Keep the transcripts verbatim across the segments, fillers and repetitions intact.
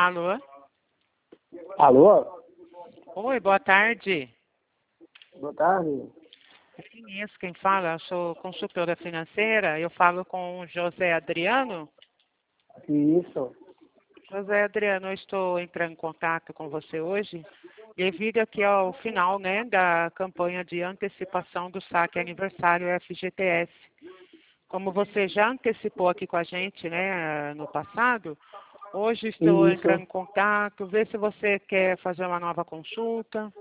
Alô? Alô? Oi, boa tarde. Boa tarde. Inês, quem fala? Eu sou consultora financeira. Eu falo com o José Adriano. Isso. José Adriano, eu estou entrando em contato com você hoje devido aqui ao final, né, da campanha de antecipação do saque aniversário F G T S. Como você já antecipou aqui com a gente, né, no passado, hoje estou Isso. entrando em contato, ver se você quer fazer uma nova consulta.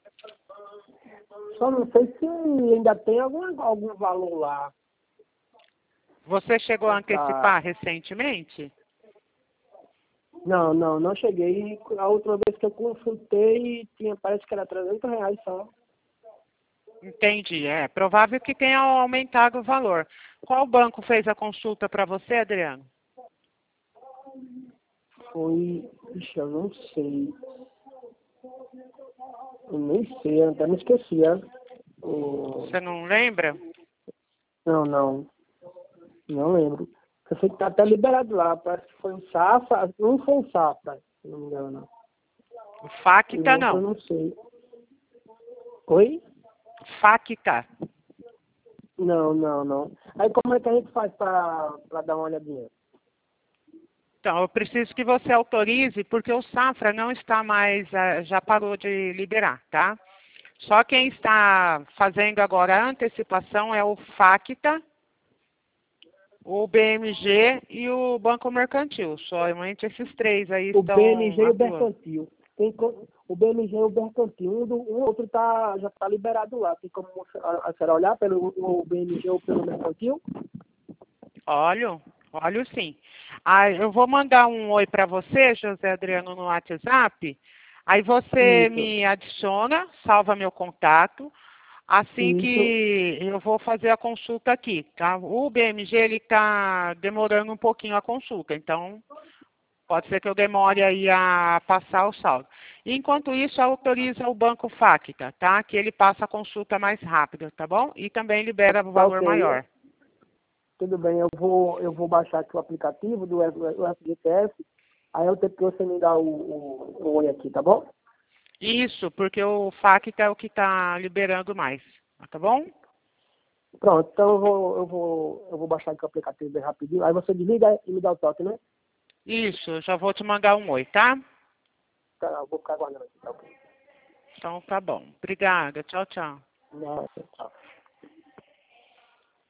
Só não sei se ainda tem algum, algum valor lá. Você chegou a Tá. antecipar recentemente? Não, não, não cheguei. A última vez que eu consultei, tinha, parece que era trezentos reais só. Entendi, é provável que tenha aumentado o valor. Qual banco fez a consulta para você, Adriano? Foi, ixi, eu não sei. Eu nem sei, eu até me esqueci. Ó. O- Você não lembra? Não, não, não lembro. Eu sei que tá até liberado lá, parece que foi um Safra, não foi um Safra, se não me engano. O O Facta outro eu não. não sei. Oi? Facta. Não, não, não. Aí como é que a gente faz pra, pra dar uma olhadinha? Então, eu preciso que você autorize, porque o Safra não está mais, ah, já parou de liberar, tá? Só quem está fazendo agora a antecipação é o Facta, o B M G e o Banco Mercantil. Somente esses três aí O B M G estão e o atuando. Mercantil. Tem co- o B M G e o Mercantil. Um, do, um outro tá, já está liberado lá. Tem como a, a senhora olhar pelo o B M G ou pelo Mercantil? Olho, olho sim. Ah, eu vou mandar um oi para você, José Adriano, no WhatsApp. Aí você Isso, me adiciona, salva meu contato. Assim isso. que eu vou fazer a consulta aqui, tá? O B M G, ele está demorando um pouquinho a consulta, então pode ser que eu demore aí a passar o saldo. Enquanto isso, autoriza o Banco Facta, tá? Que ele passa a consulta mais rápida, tá bom? E também libera o Tá valor ok. maior. Tudo bem, eu vou, eu vou baixar aqui o aplicativo do F- o F G T S. Aí eu tenho que você me dar o, o, o oi aqui, tá bom? Isso, porque o Facta é o que está liberando mais, tá bom? Pronto, então eu vou, eu vou, eu vou baixar aqui o aplicativo bem rapidinho. Aí você desliga e me dá o toque, né? Isso, eu já vou te mandar um oi, tá? Tá, eu vou ficar aguardando aqui, tá ok? Então tá bom. Obrigada. Tchau, tchau. Nossa, tchau.